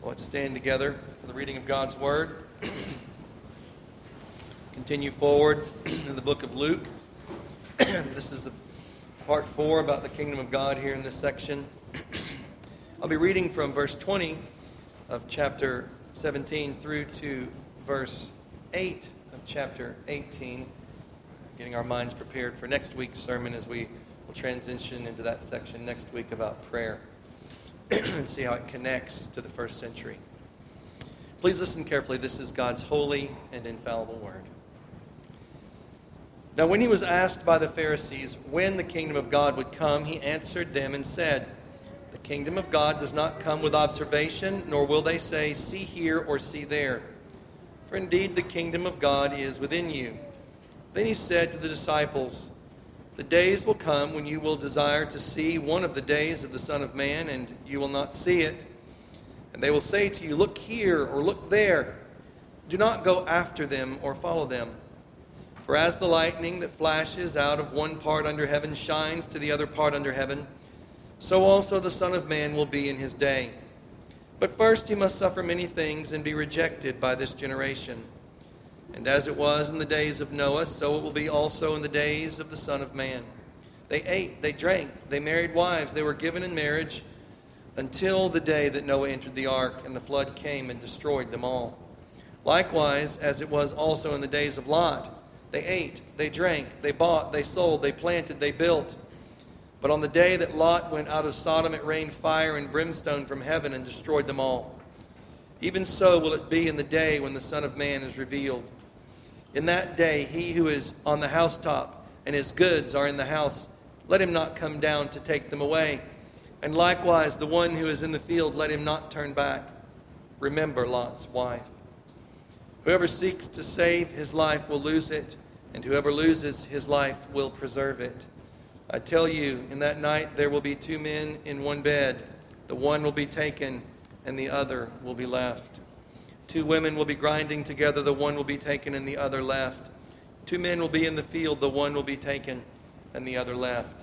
Let's stand together for the reading of God's Word. Continue forward in the book of Luke. This is the part 4 about the kingdom of God here in this section. I'll be reading from verse 20 of chapter 17 through to verse 8 of chapter 18, getting our minds prepared for next week's sermon as we will transition into that section next week about prayer and see how it connects to the first century. Please listen carefully. This is God's holy and infallible word. Now, when he was asked by the Pharisees when the kingdom of God would come, he answered them and said, "The kingdom of God does not come with observation, nor will they say, 'See here,' or 'See there.' For indeed the kingdom of God is within you." Then he said to the disciples, "The days will come when you will desire to see one of the days of the Son of Man, and you will not see it. And they will say to you, 'Look here,' or 'Look there.' Do not go after them or follow them. For as the lightning that flashes out of one part under heaven shines to the other part under heaven, so also the Son of Man will be in his day. But first he must suffer many things and be rejected by this generation. And as it was in the days of Noah, so it will be also in the days of the Son of Man. They ate, they drank, they married wives, they were given in marriage until the day that Noah entered the ark, and the flood came and destroyed them all. Likewise, as it was also in the days of Lot, they ate, they drank, they bought, they sold, they planted, they built. But on the day that Lot went out of Sodom, it rained fire and brimstone from heaven and destroyed them all. Even so will it be in the day when the Son of Man is revealed. In that day, he who is on the housetop and his goods are in the house, let him not come down to take them away. And likewise, the one who is in the field, let him not turn back. Remember Lot's wife. Whoever seeks to save his life will lose it, and whoever loses his life will preserve it. I tell you, in that night there will be 2 men in one bed. The one will be taken, and the other will be left. 2 women will be grinding together, the one will be taken and the other left. 2 men will be in the field, the one will be taken and the other left."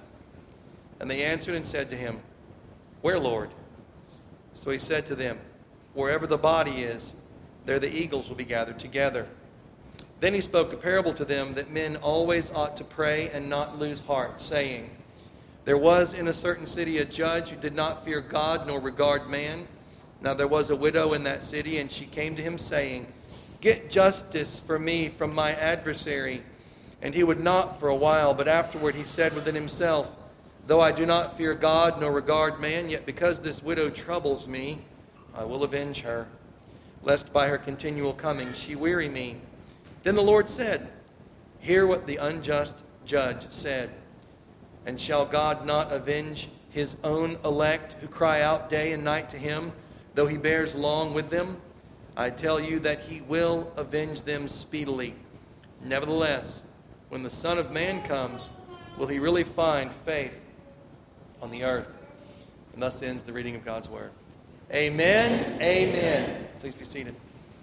And they answered and said to him, "Where, Lord?" So he said to them, "Wherever the body is, there the eagles will be gathered together." Then he spoke a parable to them that men always ought to pray and not lose heart, saying, "There was in a certain city a judge who did not fear God nor regard man. Now there was a widow in that city, and she came to him, saying, 'Get justice for me from my adversary.' And he would not for a while, but afterward he said within himself, 'Though I do not fear God nor regard man, yet because this widow troubles me, I will avenge her, lest by her continual coming she weary me.' Then the Lord said, 'Hear what the unjust judge said. And shall God not avenge his own elect who cry out day and night to him, though he bears long with them? I tell you that he will avenge them speedily. Nevertheless, when the Son of Man comes, will he really find faith on the earth?'" And thus ends the reading of God's Word. Amen. Amen. Please be seated.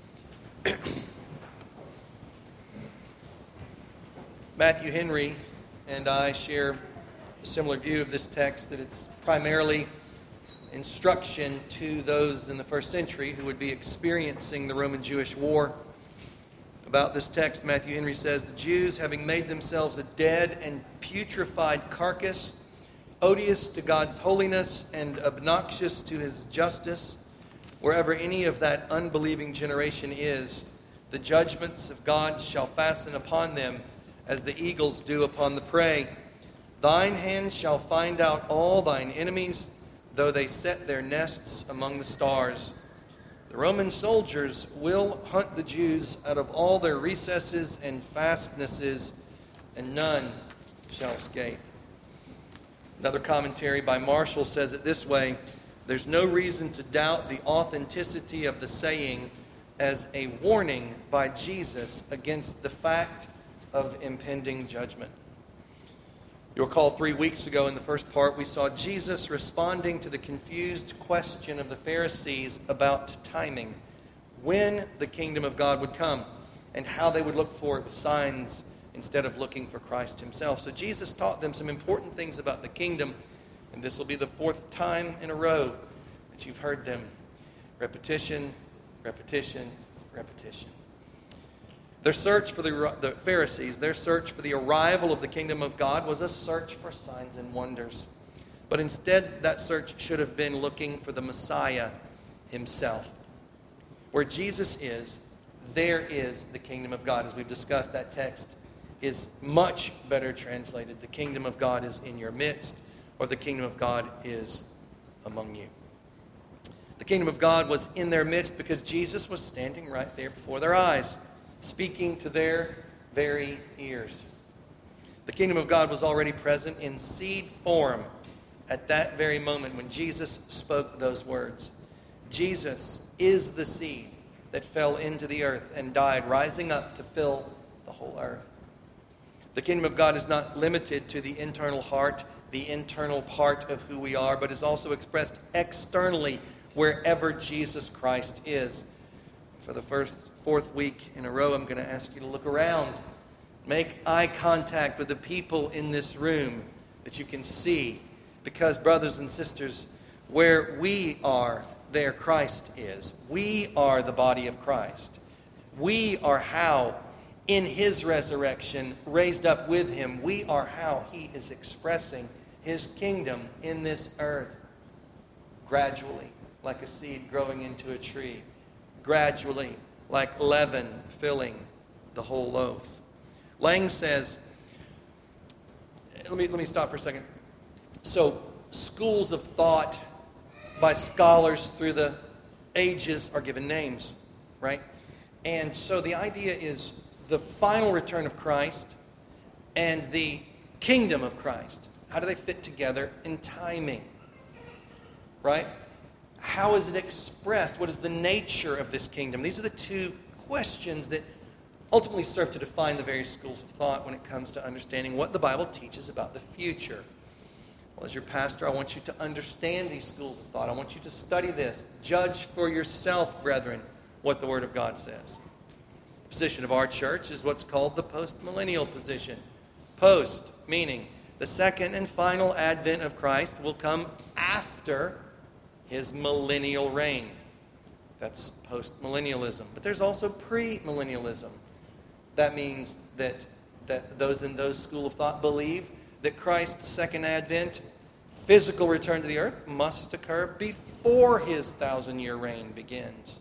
Matthew Henry and I share a similar view of this text, that it's primarily instruction to those in the first century who would be experiencing the Roman-Jewish war. About this text, Matthew Henry says, "The Jews, having made themselves a dead and putrefied carcass, odious to God's holiness and obnoxious to his justice, wherever any of that unbelieving generation is, the judgments of God shall fasten upon them as the eagles do upon the prey. Thine hand shall find out all thine enemies, though they set their nests among the stars. The Roman soldiers will hunt the Jews out of all their recesses and fastnesses, and none shall escape." Another commentary by Marshall says it this way: "There's no reason to doubt the authenticity of the saying as a warning by Jesus against the fact of impending judgment." You'll recall 3 weeks ago in the first part, we saw Jesus responding to the confused question of the Pharisees about timing, when the kingdom of God would come, and how they would look for it with signs instead of looking for Christ himself. So Jesus taught them some important things about the kingdom, and this will be the 4th time in a row that you've heard them. Repetition, repetition, repetition. Their search for the Pharisees, their search for the arrival of the kingdom of God was a search for signs and wonders. But instead, that search should have been looking for the Messiah himself. Where Jesus is, there is the kingdom of God. As we've discussed, that text is much better translated. The kingdom of God is in your midst, or the kingdom of God is among you. The kingdom of God was in their midst because Jesus was standing right there before their eyes, speaking to their very ears. The kingdom of God was already present in seed form at that very moment when Jesus spoke those words. Jesus is the seed that fell into the earth and died, rising up to fill the whole earth. The kingdom of God is not limited to the internal heart, the internal part of who we are, but is also expressed externally wherever Jesus Christ is. For the fourth week in a row, I'm going to ask you to look around. Make eye contact with the people in this room that you can see. Because, brothers and sisters, where we are, there Christ is. We are the body of Christ. We are how, in His resurrection, raised up with Him, we are how He is expressing His kingdom in this earth. Gradually, like a seed growing into a tree. Gradually, like leaven filling the whole loaf. Lang says, let me stop for a second. So, schools of thought by scholars through the ages are given names, right? And so the idea is the final return of Christ and the kingdom of Christ. How do they fit together in timing, right? How is it expressed? What is the nature of this kingdom? These are the two questions that ultimately serve to define the various schools of thought when it comes to understanding what the Bible teaches about the future. Well, as your pastor, I want you to understand these schools of thought. I want you to study this. Judge for yourself, brethren, what the Word of God says. The position of our church is what's called the postmillennial position. Post, meaning the second and final advent of Christ will come after His millennial reign. That's postmillennialism. But there's also premillennialism. That means that those in those school of thought believe that Christ's second advent, physical return to the earth, must occur before His 1,000-year reign begins.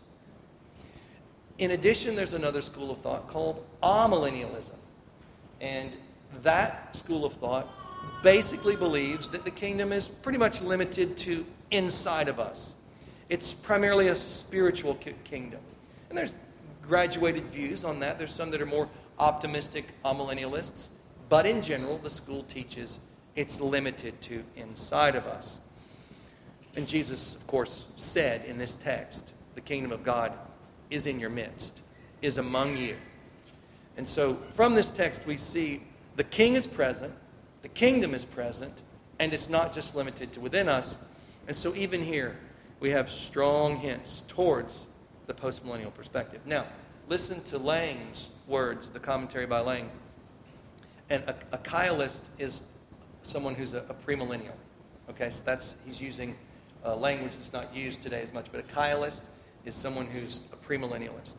In addition, there's another school of thought called amillennialism. And that school of thought basically believes that the kingdom is pretty much limited to inside of us. It's primarily a spiritual kingdom. And there's graduated views on that. There's some that are more optimistic amillennialists. But in general, the school teaches it's limited to inside of us. And Jesus, of course, said in this text, the kingdom of God is in your midst, is among you. And so from this text we see the king is present, the kingdom is present, and it's not just limited to within us. And so even here we have strong hints towards the postmillennial perspective. Now, listen to Lang's words, the commentary by Lang. And a Kylist is someone who's a premillennial. Okay, so he's using language that's not used today as much. But a Kylist is someone who's a premillennialist.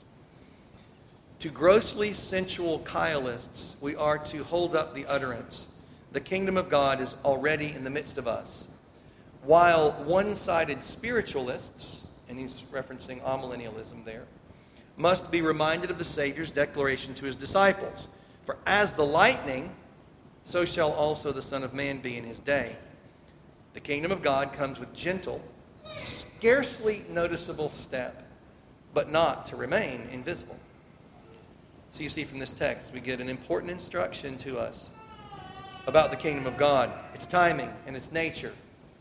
To grossly sensual Kylists, we are to hold up the utterance. The kingdom of God is already in the midst of us. While one-sided spiritualists, and he's referencing amillennialism there, must be reminded of the Savior's declaration to His disciples. For as the lightning, so shall also the Son of Man be in His day. The kingdom of God comes with gentle, scarcely noticeable step, but not to remain invisible. So you see from this text, we get an important instruction to us about the kingdom of God, its timing and its nature.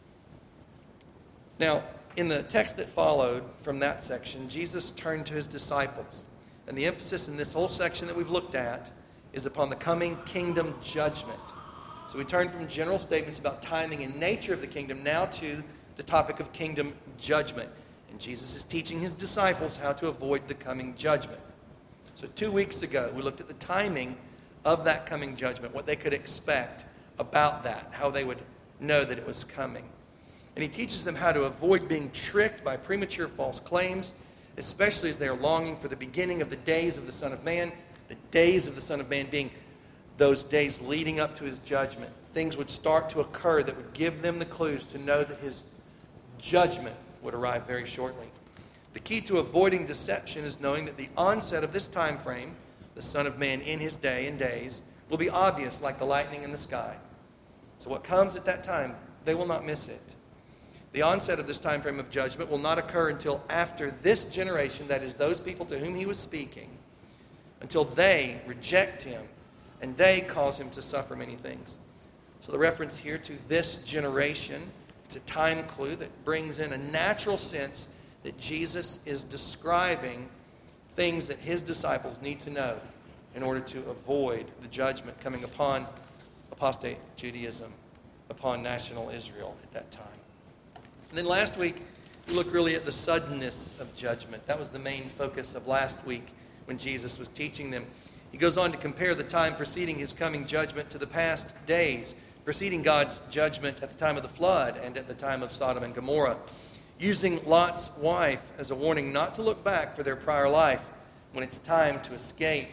Now, in the text that followed from that section, Jesus turned to His disciples. And the emphasis in this whole section that we've looked at is upon the coming kingdom judgment. So we turn from general statements about timing and nature of the kingdom now to the topic of kingdom judgment. And Jesus is teaching His disciples how to avoid the coming judgment. So 2 weeks ago, we looked at the timing of that coming judgment, what they could expect about that, how they would know that it was coming. And he teaches them how to avoid being tricked by premature false claims, especially as they are longing for the beginning of the days of the Son of Man, the days of the Son of Man being those days leading up to his judgment. Things would start to occur that would give them the clues to know that his judgment would arrive very shortly. The key to avoiding deception is knowing that the onset of this time frame, the Son of Man in his day and days, will be obvious like the lightning in the sky. So what comes at that time, they will not miss it. The onset of this time frame of judgment will not occur until after this generation, that is, those people to whom he was speaking, until they reject him and they cause him to suffer many things. So the reference here to this generation, it's a time clue that brings in a natural sense that Jesus is describing things that his disciples need to know in order to avoid the judgment coming upon apostate Judaism, upon national Israel at that time. And then last week, we looked really at the suddenness of judgment. That was the main focus of last week when Jesus was teaching them. He goes on to compare the time preceding his coming judgment to the past days, preceding God's judgment at the time of the flood and at the time of Sodom and Gomorrah, using Lot's wife as a warning not to look back for their prior life when it's time to escape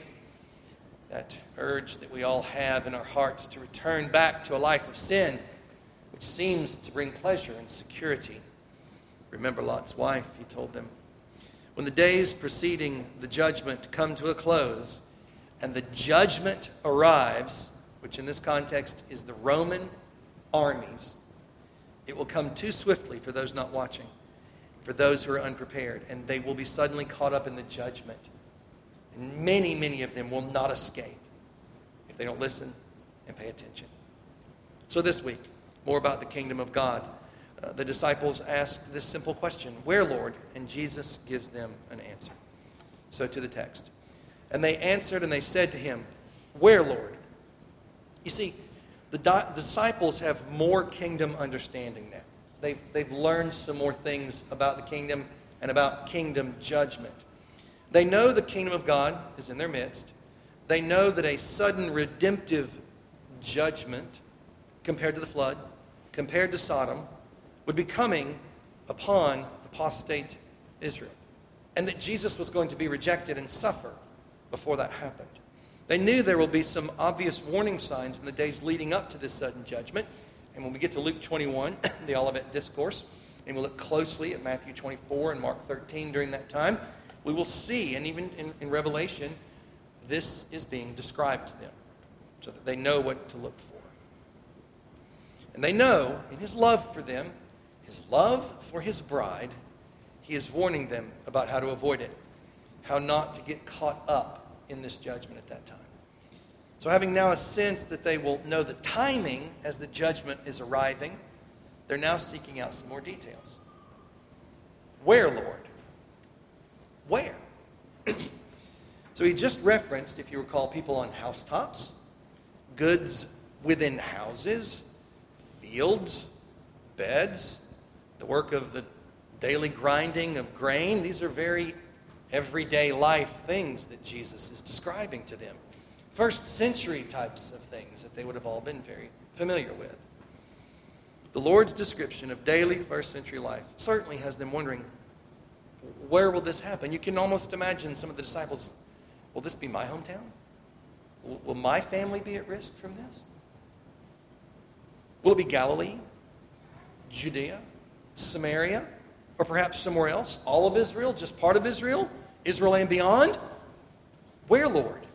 that urge that we all have in our hearts to return back to a life of sin, which seems to bring pleasure and security. Remember Lot's wife, he told them. When the days preceding the judgment come to a close and the judgment arrives, which in this context is the Roman armies, it will come too swiftly for those not watching, for those who are unprepared, and they will be suddenly caught up in the judgment. And many, many of them will not escape if they don't listen and pay attention. So this week, more about the kingdom of God. The disciples asked this simple question, "Where, Lord?" And Jesus gives them an answer. So to the text. And they answered and they said to him, "Where, Lord?" You see, the disciples have more kingdom understanding now. They've learned some more things about the kingdom and about kingdom judgment. They know the kingdom of God is in their midst. They know that a sudden redemptive judgment, compared to the flood, compared to Sodom, would be coming upon apostate Israel. And that Jesus was going to be rejected and suffer before that happened. They knew there will be some obvious warning signs in the days leading up to this sudden judgment. And when we get to Luke 21, the Olivet Discourse, and we'll look closely at Matthew 24 and Mark 13 during that time, we will see, and even in Revelation, this is being described to them so that they know what to look for. And they know, in his love for them, his love for his bride, he is warning them about how to avoid it, how not to get caught up in this judgment at that time. So having now a sense that they will know the timing as the judgment is arriving, they're now seeking out some more details. Where, Lord? Where? So he just referenced, if you recall, people on housetops, goods within houses, fields, beds, the work of the daily grinding of grain. These are very everyday life things that Jesus is describing to them. First century types of things that they would have all been very familiar with. The Lord's description of daily first century life certainly has them wondering, where will this happen? You can almost imagine some of the disciples, will this be my hometown? Will my family be at risk from this? Will it be Galilee, Judea, Samaria, or perhaps somewhere else? All of Israel, just part of Israel, Israel and beyond? Where, Lord?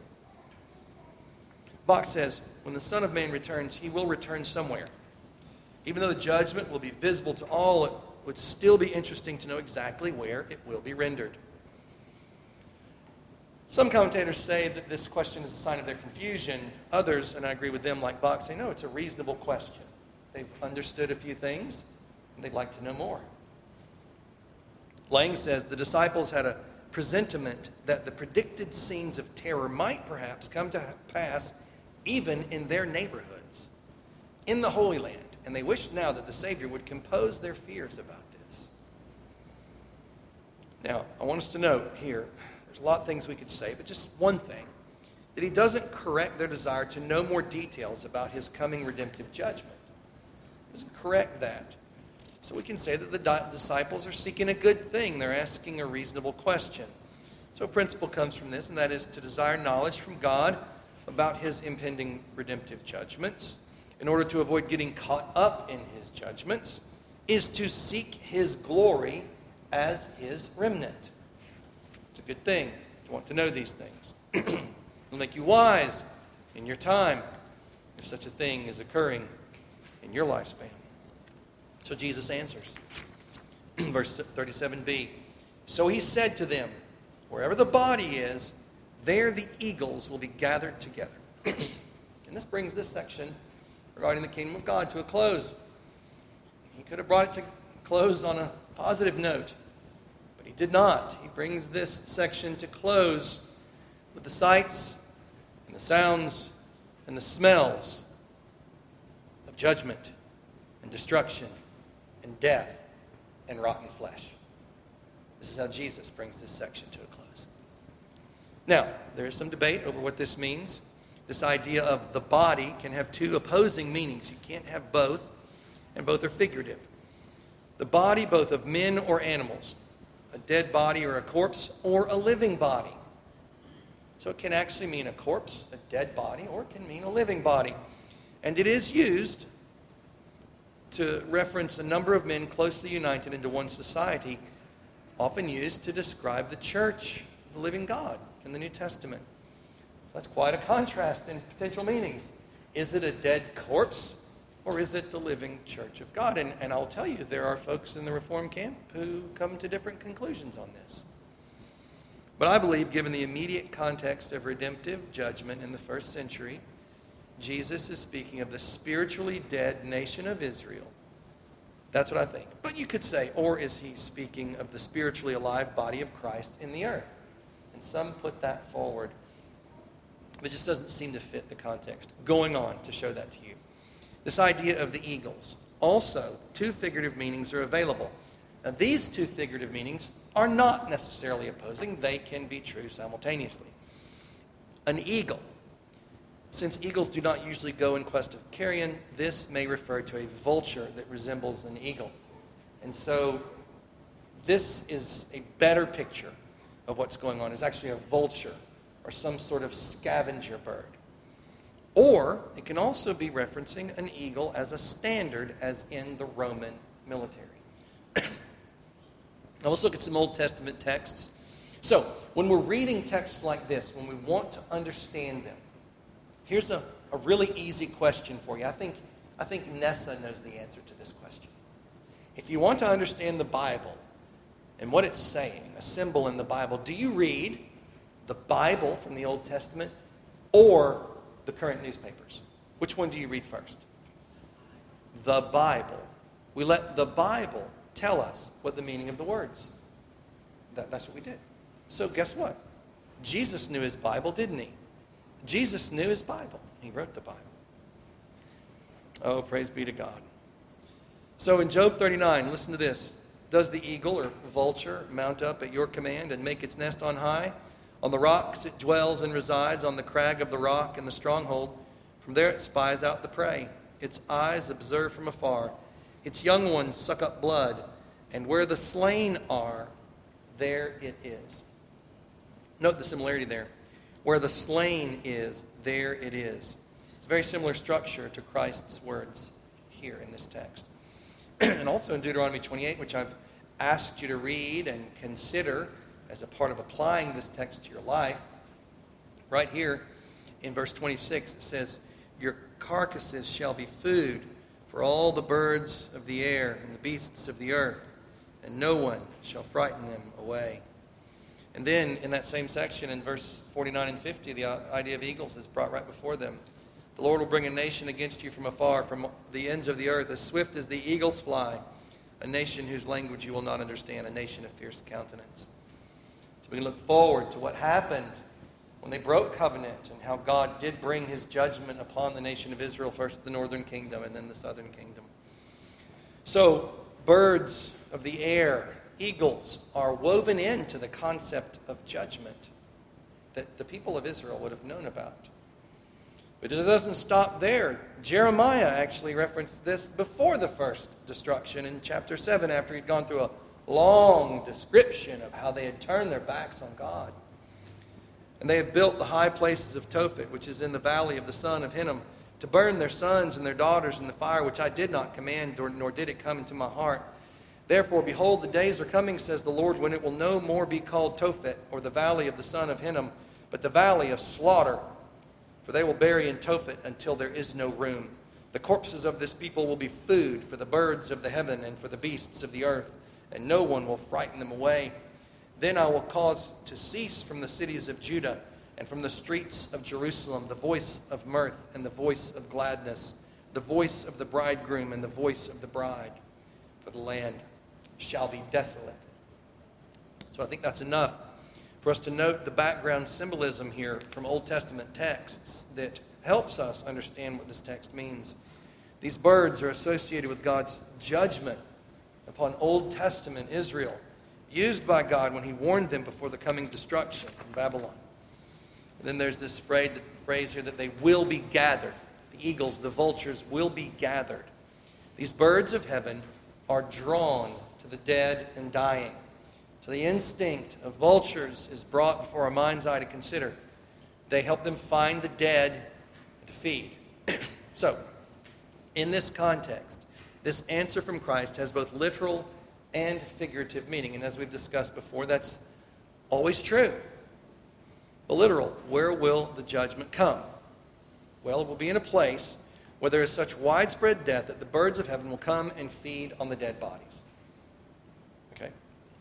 Bach says, when the Son of Man returns, he will return somewhere. Even though the judgment will be visible to all, it would still be interesting to know exactly where it will be rendered. Some commentators say that this question is a sign of their confusion. Others, and I agree with them like Bach, say, no, it's a reasonable question. They've understood a few things, and they'd like to know more. Lang says the disciples had a presentiment that the predicted scenes of terror might perhaps come to pass even in their neighborhoods, in the Holy Land, and they wished now that the Savior would compose their fears about this. Now, I want us to note here, there's a lot of things we could say, but just one thing, that he doesn't correct their desire to know more details about his coming redemptive judgment. He doesn't correct that. So we can say that the disciples are seeking a good thing. They're asking a reasonable question. So a principle comes from this, and that is to desire knowledge from God about his impending redemptive judgments in order to avoid getting caught up in his judgments is to seek his glory as his remnant. It's a good thing to want to know these things. It'll make you wise in your time if such a thing is occurring in your lifespan. So Jesus answers. Verse 37b. So he said to them, wherever the body is, there the eagles will be gathered together. And this brings this section regarding the kingdom of God to a close. He could have brought it to close on a positive note, but he did not. He brings this section to close with the sights and the sounds and the smells of judgment and destruction and death and rotten flesh. This is how Jesus brings this section to a close. Now, there is some debate over what this means. This idea of the body can have two opposing meanings. You can't have both, and both are figurative. The body, both of men or animals, a dead body or a corpse, or a living body. So it can actually mean a corpse, a dead body, or it can mean a living body. And it is used to reference a number of men closely united into one society, often used to describe the church of the living God in the New Testament. That's quite a contrast in potential meanings. Is it a dead corpse, or is it the living church of God? And I'll tell you, there are folks in the Reformed camp who come to different conclusions on this. But I believe, given the immediate context of redemptive judgment in the first century, Jesus is speaking of the spiritually dead nation of Israel. That's what I think. But you could say, or is he speaking of the spiritually alive body of Christ in the earth? And some put that forward. But it just doesn't seem to fit the context. Going on to show that to you. This idea of the eagles. Also, two figurative meanings are available. Now, these two figurative meanings are not necessarily opposing. They can be true simultaneously. An eagle. Since eagles do not usually go in quest of carrion, this may refer to a vulture that resembles an eagle. And so this is a better picture of what's going on. It's actually a vulture or some sort of scavenger bird. Or it can also be referencing an eagle as a standard, as in the Roman military. Now let's look at some Old Testament texts. So when we're reading texts like this, when we want to understand them, here's a really easy question for you. I think Nessa knows the answer to this question. If you want to understand the Bible and what it's saying, a symbol in the Bible, do you read the Bible from the Old Testament or the current newspapers? Which one do you read first? The Bible. We let the Bible tell us what the meaning of the words. That's what we did. So guess what? Jesus knew his Bible, didn't he? Jesus knew his Bible. He wrote the Bible. Oh, praise be to God. So in Job 39, listen to this. Does the eagle or vulture mount up at your command and make its nest on high? On the rocks it dwells and resides, on the crag of the rock in the stronghold. From there it spies out the prey. Its eyes observe from afar. Its young ones suck up blood, and where the slain are, there it is. Note the similarity there. Where the slain is, there it is. It's a very similar structure to Christ's words here in this text. And also in Deuteronomy 28, which I've asked you to read and consider as a part of applying this text to your life. Right here in verse 26, it says, your carcasses shall be food for all the birds of the air and the beasts of the earth, and no one shall frighten them away. And then in that same section, in verse 49 and 50, the idea of eagles is brought right before them. The Lord will bring a nation against you from afar, from the ends of the earth, as swift as the eagles fly, a nation whose language you will not understand, a nation of fierce countenance. So we can look forward to what happened when they broke covenant and how God did bring his judgment upon the nation of Israel, first the northern kingdom and then the southern kingdom. So birds of the air, eagles, are woven into the concept of judgment that the people of Israel would have known about. But it doesn't stop there. Jeremiah actually referenced this before the first destruction in chapter 7, after he'd gone through a long description of how they had turned their backs on God. And they had built the high places of Tophet, which is in the valley of the son of Hinnom, to burn their sons and their daughters in the fire, which I did not command, nor did it come into my heart. Therefore, behold, the days are coming, says the Lord, when it will no more be called Tophet, or the valley of the son of Hinnom, but the valley of slaughter. For they will bury in Tophet until there is no room. The corpses of this people will be food for the birds of the heaven and for the beasts of the earth, and no one will frighten them away. Then I will cause to cease from the cities of Judah and from the streets of Jerusalem the voice of mirth and the voice of gladness, the voice of the bridegroom and the voice of the bride. For the land shall be desolate. So I think that's enough for us to note the background symbolism here from Old Testament texts that helps us understand what this text means. These birds are associated with God's judgment upon Old Testament Israel, used by God when he warned them before the coming destruction in Babylon. And then there's this phrase here that they will be gathered. The eagles, the vultures will be gathered. These birds of heaven are drawn to the dead and dying. So the instinct of vultures is brought before our mind's eye to consider. They help them find the dead and to feed. So, in this context, this answer from Christ has both literal and figurative meaning. And as we've discussed before, that's always true. The literal, where will the judgment come? Well, it will be in a place where there is such widespread death that the birds of heaven will come and feed on the dead bodies. Okay.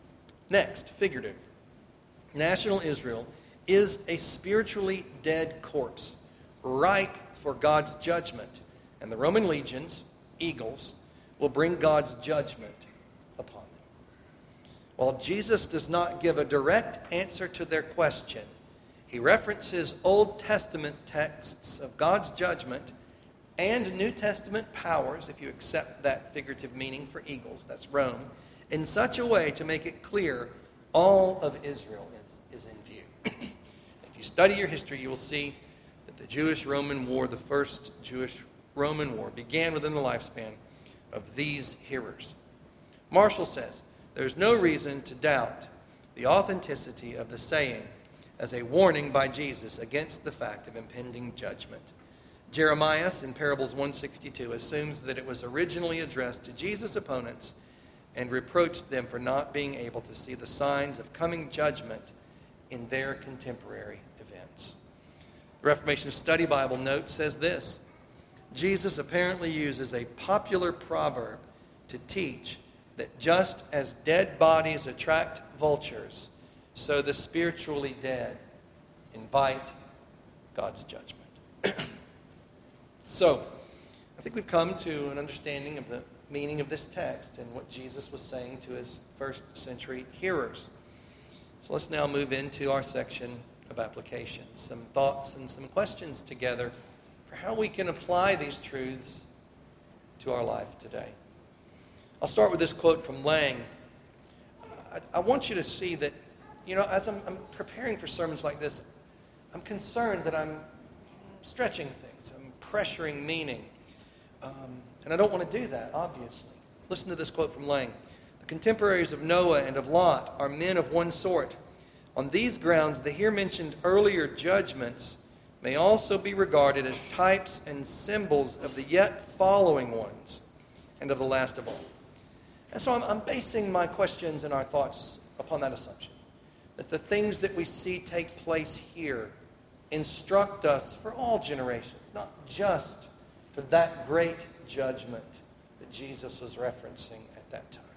Next, figurative. National Israel is a spiritually dead corpse, ripe for God's judgment. And the Roman legions, eagles, will bring God's judgment upon them. While Jesus does not give a direct answer to their question, he references Old Testament texts of God's judgment and New Testament powers, if you accept that figurative meaning for eagles, that's Rome, in such a way to make it clear all of Israel is in view. If you study your history, you will see that the Jewish-Roman War, the first Jewish-Roman War, began within the lifespan of these hearers. Marshall says, "There's no reason to doubt the authenticity of the saying as a warning by Jesus against the fact of impending judgment." Jeremiah, in Parables 162, assumes that it was originally addressed to Jesus' opponents and reproached them for not being able to see the signs of coming judgment in their contemporary events. The Reformation Study Bible note says this: Jesus apparently uses a popular proverb to teach that just as dead bodies attract vultures, so the spiritually dead invite God's judgment. So, I think we've come to an understanding of the meaning of this text and what Jesus was saying to his first century hearers. So let's now move into our section of application. Some thoughts and some questions together for how we can apply these truths to our life today. I'll start with this quote from Lang. I want you to see that, as I'm preparing for sermons like this, I'm concerned that I'm stretching things. I'm pressuring meaning. And I don't want to do that, obviously. Listen to this quote from Lang. "The contemporaries of Noah and of Lot are men of one sort. On these grounds, the here mentioned earlier judgments may also be regarded as types and symbols of the yet following ones and of the last of all." And so I'm basing my questions and our thoughts upon that assumption, that the things that we see take place here instruct us for all generations, not just for that great judgment that Jesus was referencing at that time.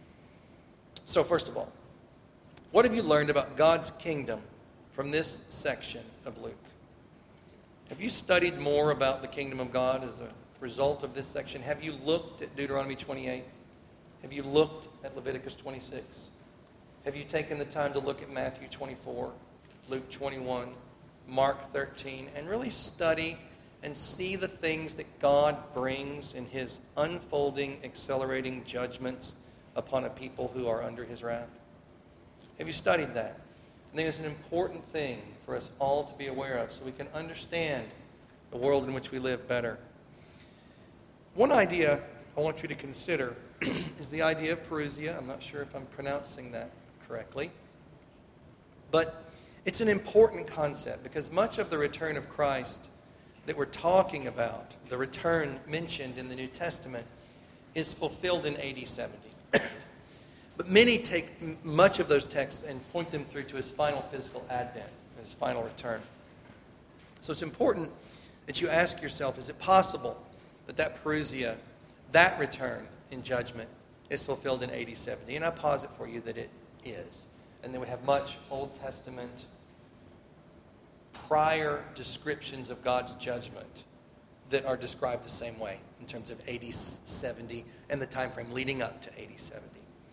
So first of all, what have you learned about God's kingdom from this section of Luke? Have you studied more about the kingdom of God as a result of this section? Have you looked at Deuteronomy 28? Have you looked at Leviticus 26? Have you taken the time to look at Matthew 24, Luke 21, Mark 13, and really study and see the things that God brings in his unfolding, accelerating judgments upon a people who are under his wrath? Have you studied that? I think it's an important thing for us all to be aware of so we can understand the world in which we live better. One idea I want you to consider is the idea of parousia. I'm not sure if I'm pronouncing that correctly. But it's an important concept because much of the return of Christ that we're talking about, the return mentioned in the New Testament, is fulfilled in AD 70. But many take much of those texts and point them through to his final physical advent, his final return. So it's important that you ask yourself, is it possible that parousia, that return in judgment, is fulfilled in AD 70? And I posit for you that it is. And then we have much Old Testament prior descriptions of God's judgment that are described the same way in terms of AD 70 and the time frame leading up to AD 70.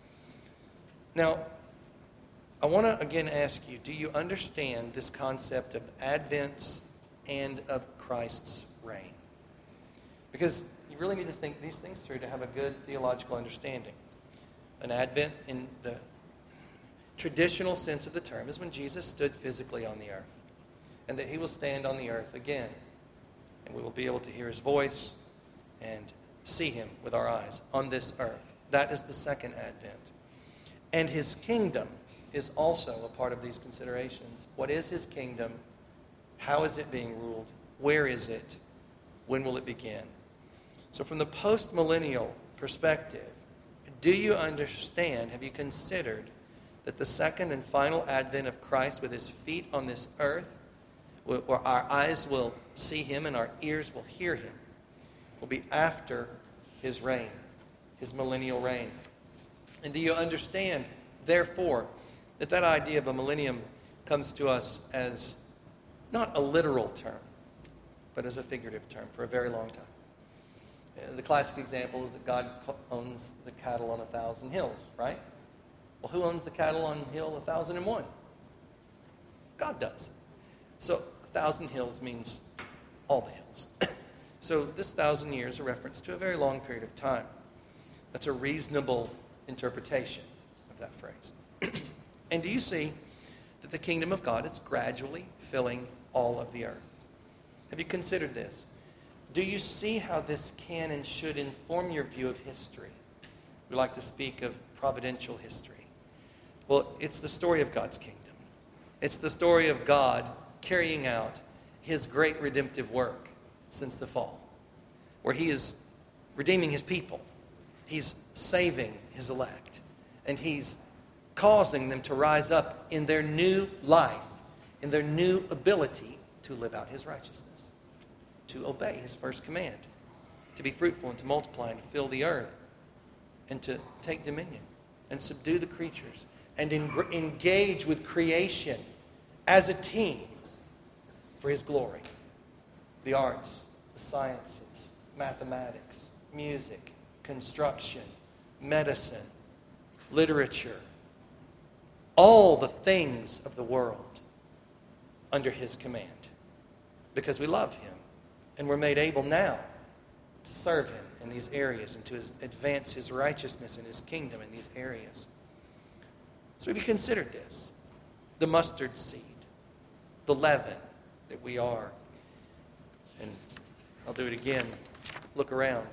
Now, I want to again ask you, do you understand this concept of Advents and of Christ's reign? Because you really need to think these things through to have a good theological understanding. An Advent, in the traditional sense of the term, is when Jesus stood physically on the earth, and that he will stand on the earth again, and we will be able to hear his voice and see him with our eyes on this earth. That is the second Advent. And his kingdom is also a part of these considerations. What is his kingdom? How is it being ruled? Where is it? When will it begin? So from the post-millennial perspective, do you understand, have you considered that the second and final advent of Christ with his feet on this earth, where our eyes will see him and our ears will hear him, will be after his reign, his millennial reign? And do you understand, therefore, that idea of a millennium comes to us as not a literal term, but as a figurative term for a very long time? The classic example is that God owns the cattle on 1,000 hills, right? Well, who owns the cattle on hill 1,001? God does. So 1,000 hills means all the hills. So this 1,000 years is a reference to a very long period of time. That's a reasonable interpretation of that phrase. And do you see that the kingdom of God is gradually filling all of the earth? Have you considered this? Do you see how this can and should inform your view of history? We like to speak of providential history. Well, it's the story of God's kingdom. It's the story of God carrying out his great redemptive work since the fall, where he is redeeming his people. He's saving his elect. And he's causing them to rise up in their new life, in their new ability to live out his righteousness, to obey his first command, to be fruitful and to multiply and to fill the earth and to take dominion and subdue the creatures and engage with creation as a team for his glory. The arts, the sciences, mathematics, music, construction, medicine, literature, all the things of the world under his command, because we love him and we're made able now to serve him in these areas and to advance his righteousness and his kingdom in these areas. So have you considered this? The mustard seed, the leaven that we are. And I'll do it again. Look around.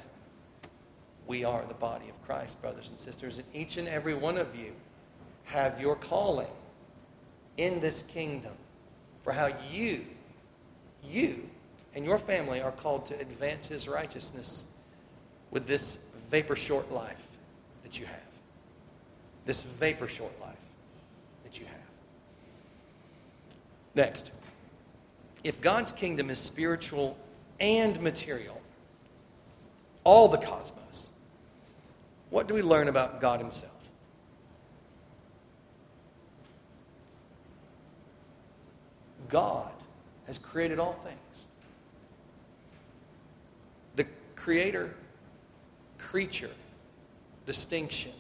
We are the body of Christ, brothers and sisters, and each and every one of you have your calling in this kingdom for how you and your family are called to advance his righteousness with this vapor-short life that you have. This vapor-short life that you have. Next, if God's kingdom is spiritual and material, all the cosmos, what do we learn about God himself? God has created all things. The creator-creature distinction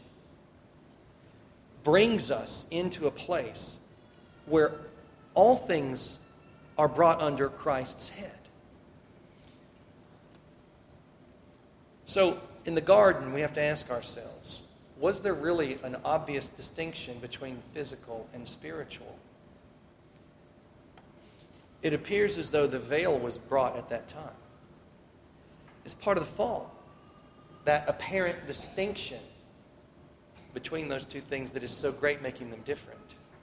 brings us into a place where all things are brought under Christ's head. So, in the garden, we have to ask ourselves, was there really an obvious distinction between physical and spiritual? It appears as though the veil was brought at that time. It's part of the fall. That apparent distinction between those two things that is so great, making them different.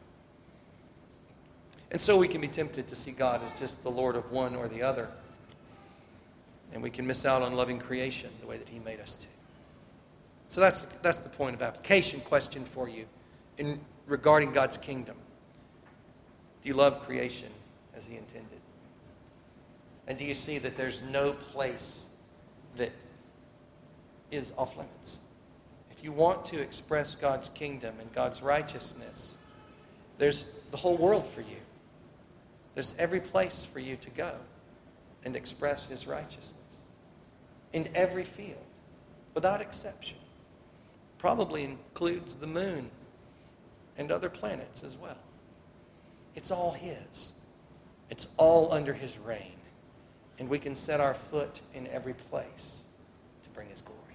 And so we can be tempted to see God as just the Lord of one or the other. And we can miss out on loving creation the way that He made us to. So that's the point of application question for you in regarding God's kingdom. Do you love creation as He intended? And do you see that there's no place that is off limits? If you want to express God's kingdom and God's righteousness, there's the whole world for you. There's every place for you to go and express His righteousness. In every field, without exception. Probably includes the moon and other planets as well. It's all His. It's all under His reign. And we can set our foot in every place to bring His glory.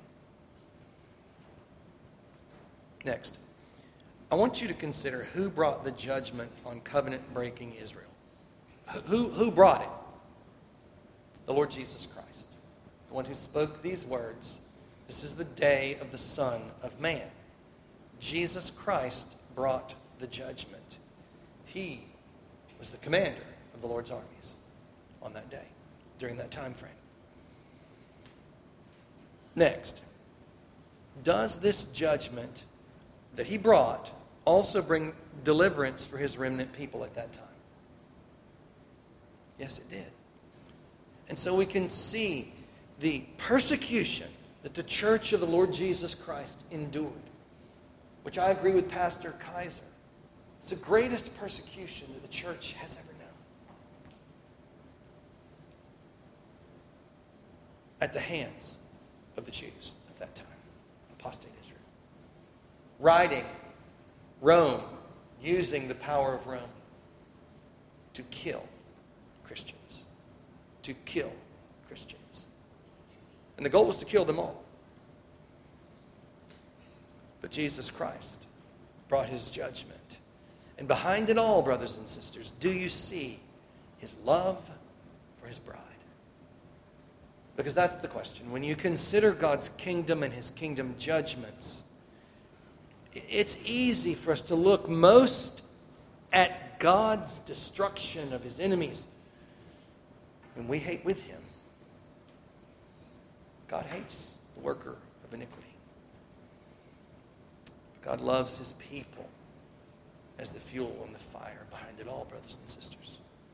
Next, I want you to consider who brought the judgment on covenant-breaking Israel. Who brought it? The Lord Jesus Christ. The one who spoke these words. This is the day of the Son of Man. Jesus Christ brought the judgment. He was the commander of the Lord's armies on that day, during that time frame. Next, does this judgment that He brought also bring deliverance for His remnant people at that time? Yes, it did. And so we can see the persecution that the church of the Lord Jesus Christ endured, which I agree with Pastor Kaiser. It's the greatest persecution that the church has ever known. At the hands of the Jews at that time, apostate Israel. Riding Rome, using the power of Rome to kill Christians. To kill Christians. And the goal was to kill them all. But Jesus Christ brought His judgment. And behind it all, brothers and sisters, do you see His love for His bride? Because that's the question. When you consider God's kingdom and His kingdom judgments, it's easy for us to look most at God's destruction of His enemies when we hate with Him. God hates the worker of iniquity. God loves His people as the fuel and the fire behind it all, brothers and sisters.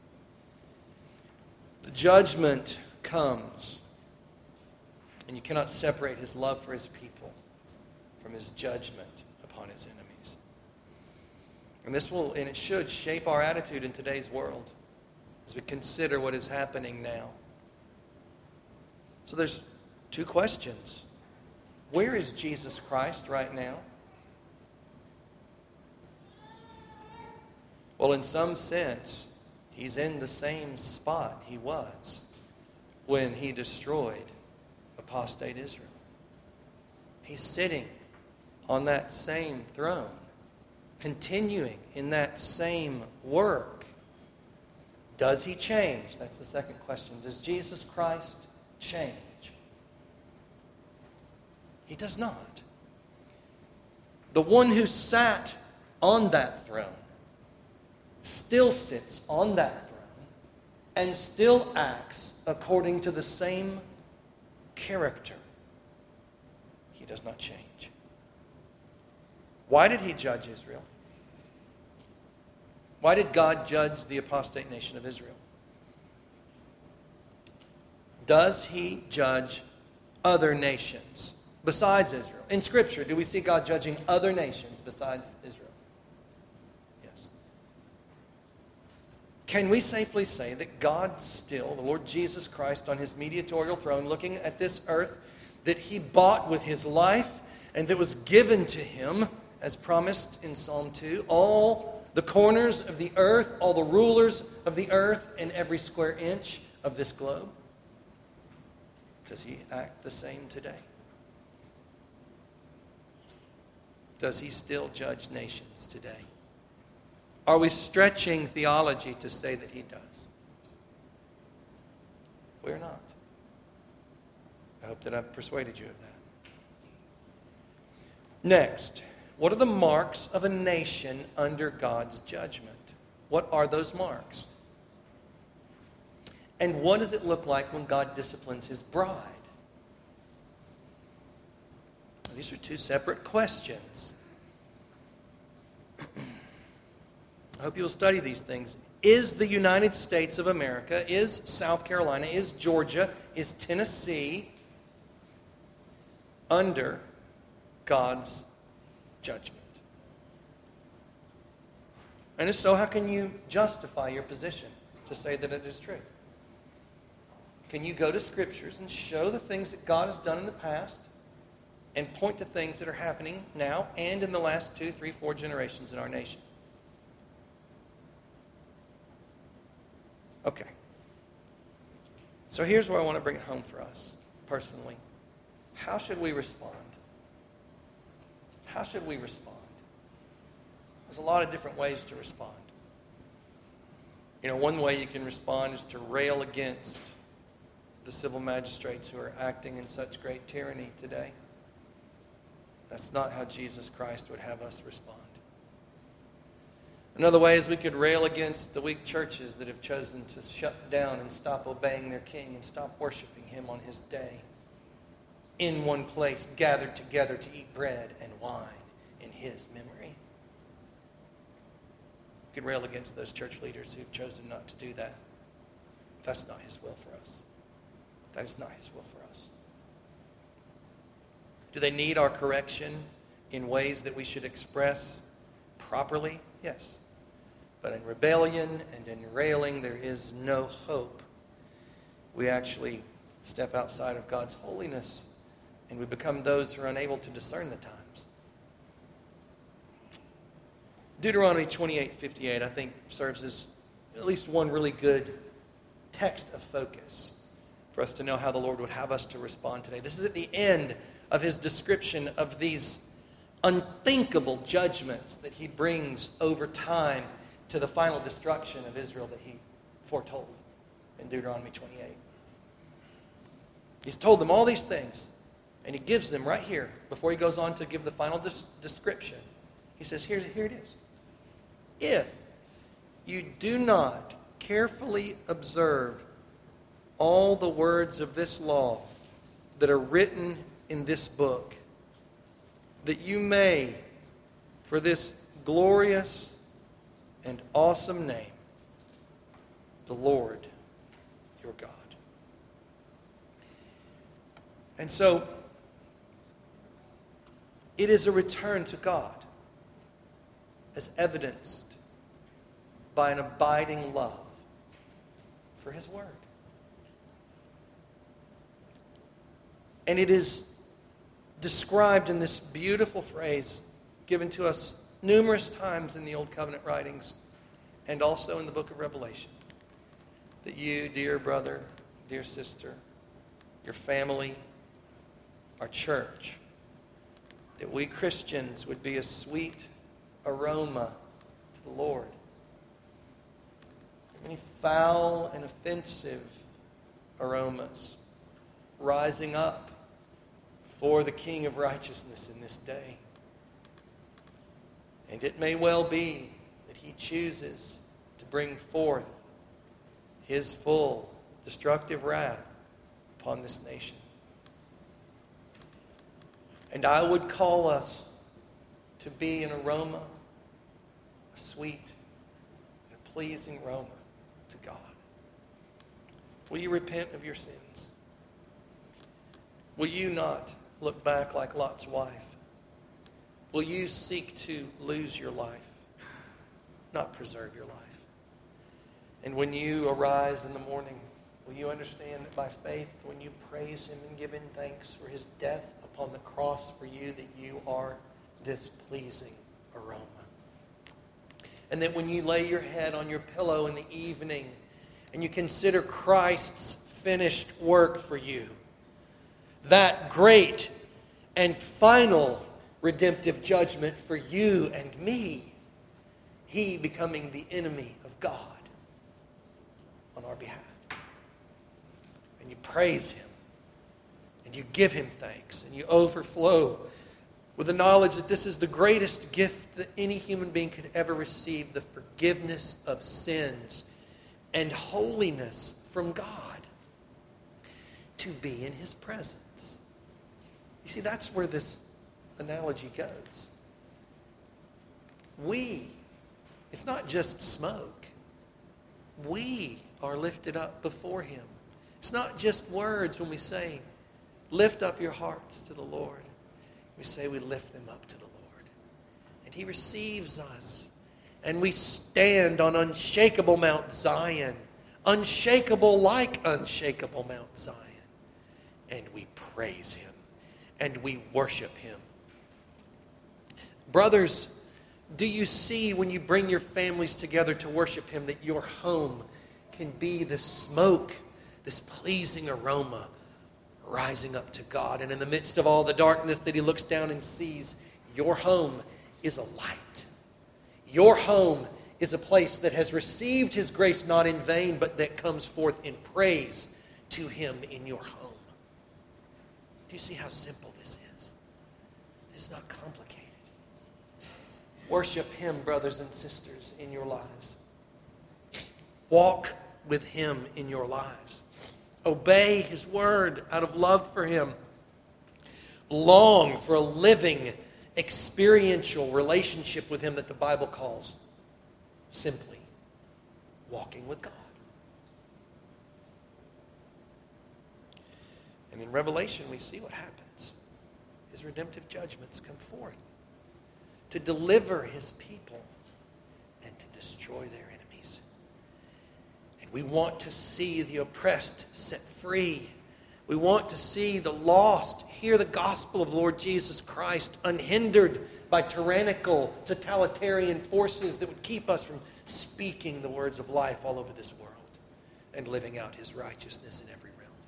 The judgment comes, and you cannot separate His love for His people from His judgment upon His enemies. And this will, and it should, shape our attitude in today's world as we consider what is happening now. So there's two questions. Where is Jesus Christ right now? Well, in some sense, He's in the same spot He was when He destroyed apostate Israel. He's sitting on that same throne, continuing in that same work. Does He change? That's the second question. Does Jesus Christ change? He does not. The one who sat on that throne still sits on that throne and still acts according to the same character. He does not change. Why did He judge Israel? Why did God judge the apostate nation of Israel? Does He judge other nations besides Israel? In Scripture, do we see God judging other nations besides Israel? Yes. Can we safely say that God still, the Lord Jesus Christ on His mediatorial throne, looking at this earth that He bought with His life and that was given to Him, as promised in Psalm 2, all the corners of the earth, all the rulers of the earth, and every square inch of this globe? Does He act the same today? Does He still judge nations today? Are we stretching theology to say that He does? I hope that I've persuaded you of that. Next, what are the marks of a nation under God's judgment? What are those marks? And what does it look like when God disciplines His bride? These are two separate questions. I hope you'll study these things. Is the United States of America, is South Carolina, is Georgia, is Tennessee under God's judgment? And if so, how can you justify your position to say that it is true? Can you go to Scriptures and show the things that God has done in the past and point to things that are happening now and in the last 2, 3, 4 generations in our nation? Okay. So here's where I want to bring it home for us, personally. How should we respond? How should we respond? There's a lot of different ways to respond. One way you can respond is to rail against the civil magistrates who are acting in such great tyranny today. That's not how Jesus Christ would have us respond. Another way is we could rail against the weak churches that have chosen to shut down and stop obeying their king and stop worshiping Him on His day. In one place, gathered together to eat bread and wine in His memory. We could rail against those church leaders who've chosen not to do that. That's not His will for us. That is not His will for us. Do they need our correction in ways that we should express properly? Yes. But in rebellion and in railing, there is no hope. We actually step outside of God's holiness, and we become those who are unable to discern the times. Deuteronomy 28:58, I think, serves as at least one really good text of focus for us to know how the Lord would have us to respond today. This is at the end of His description of these unthinkable judgments that He brings over time to the final destruction of Israel that He foretold in Deuteronomy 28. He's told them all these things, and He gives them right here, before He goes on to give the final description. He says, here it is. If you do not carefully observe all the words of this law that are written in this book, that you may, for this glorious and awesome name, the Lord your God. And so, it is a return to God as evidenced by an abiding love for His Word. And it is described in this beautiful phrase given to us numerous times in the Old Covenant writings and also in the book of Revelation, that you, dear brother, dear sister, your family, our church, that we Christians would be a sweet aroma to the Lord. Many foul and offensive aromas rising up for the King of righteousness in this day. And it may well be that He chooses to bring forth His full destructive wrath upon this nation. And I would call us to be an aroma, a sweet and a pleasing aroma to God. Will you repent of your sins? Will you not look back like Lot's wife? Will you seek to lose your life, not preserve your life? And when you arise in the morning, will you understand that by faith, when you praise Him and give Him thanks for His death upon the cross for you, that you are this pleasing aroma? And that when you lay your head on your pillow in the evening and you consider Christ's finished work for you, that great and final redemptive judgment for you and me, He becoming the enemy of God on our behalf. And you praise Him And you give Him thanks, and you overflow with the knowledge that this is the greatest gift that any human being could ever receive, the forgiveness of sins and holiness from God, to be in His presence. You see, that's where this analogy goes. It's not just smoke. We are lifted up before Him. It's not just words when we say, lift up your hearts to the Lord. We say we lift them up to the Lord. And He receives us. And we stand on unshakable Mount Zion. Unshakable like unshakable Mount Zion. And we praise Him. And we worship Him. Brothers, do you see when you bring your families together to worship Him that your home can be the smoke, this pleasing aroma rising up to God? And in the midst of all the darkness that He looks down and sees, your home is a light. Your home is a place that has received His grace not in vain, but that comes forth in praise to Him in your home. Do you see how simple this is? This is not complicated. Worship Him, brothers and sisters, in your lives. Walk with Him in your lives. Obey His word out of love for Him. Long for a living, experiential relationship with Him that the Bible calls simply walking with God. And in Revelation, we see what happens. His redemptive judgments come forth to deliver His people and to destroy their enemies. And we want to see the oppressed set free. We want to see the lost hear the gospel of Lord Jesus Christ unhindered by tyrannical, totalitarian forces that would keep us from speaking the words of life all over this world and living out His righteousness in every realm.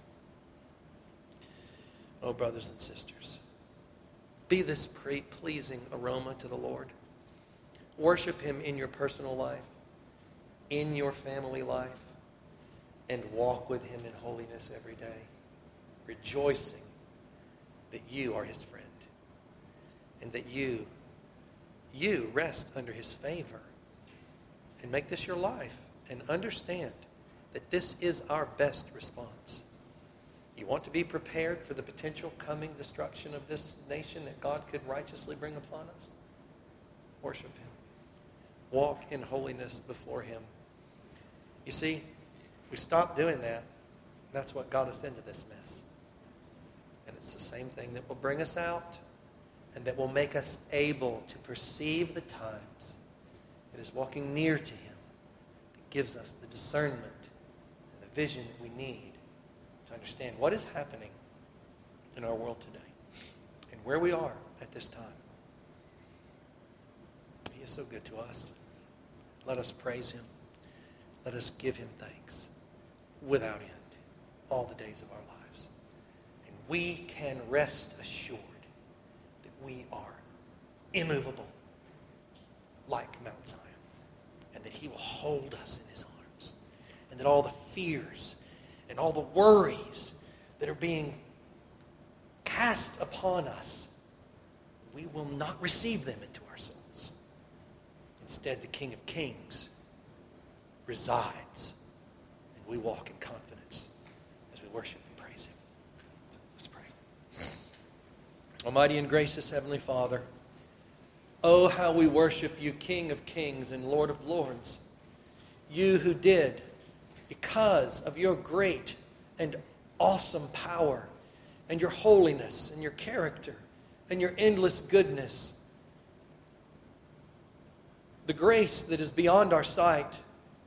Oh, brothers and sisters, be this pleasing aroma to the Lord. Worship Him in your personal life, in your family life, and walk with Him in holiness every day, rejoicing that you are His friend and that you rest under His favor. And make this your life and understand that this is our best response. You want to be prepared for the potential coming destruction of this nation that God could righteously bring upon us? Worship Him. Walk in holiness before Him. You see, we stop doing that. That's what got us into this mess. And it's the same thing that will bring us out and that will make us able to perceive the times. It is walking near to Him that gives us the discernment and the vision that we need to understand what is happening in our world today and where we are at this time. He is so good to us. Let us praise Him. Let us give Him thanks without end all the days of our lives. And we can rest assured that we are immovable like Mount Zion, and that He will hold us in His arms, and that all the fears and all the worries that are being cast upon us, we will not receive them into our souls. Instead, the King of Kings resides, and we walk in confidence as we worship and praise Him. Let's pray. Almighty and gracious Heavenly Father, oh, how we worship You, King of Kings and Lord of Lords. You who did, because of Your great and awesome power and Your holiness and Your character and Your endless goodness, the grace that is beyond our sight,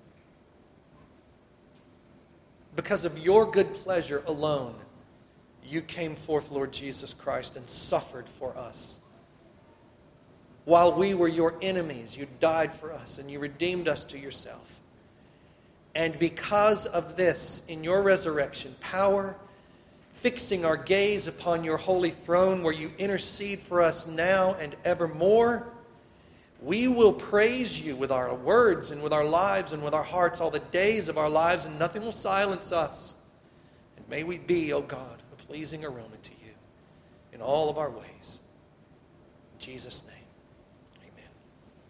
because of Your good pleasure alone, You came forth, Lord Jesus Christ, and suffered for us. While we were Your enemies, You died for us and You redeemed us to Yourself. And because of this, in Your resurrection power, fixing our gaze upon Your holy throne where You intercede for us now and evermore, we will praise You with our words and with our lives and with our hearts all the days of our lives, and nothing will silence us. And may we be, O God, a pleasing aroma to you in all of our ways. In Jesus' name.